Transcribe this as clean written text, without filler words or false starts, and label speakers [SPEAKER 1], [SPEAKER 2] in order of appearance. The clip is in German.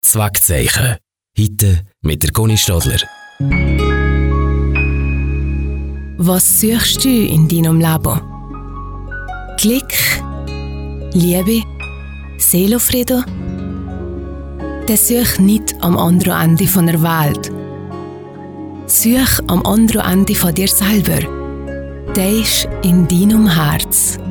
[SPEAKER 1] Herzwegzeichen. Heute mit der Conny Stadler.
[SPEAKER 2] Was suchst du in deinem Leben? Glück? Liebe? Seelenfrieden? Dann such nicht am anderen Ende von der Welt. Such am anderen Ende von dir selber. Der ist in deinem Herz.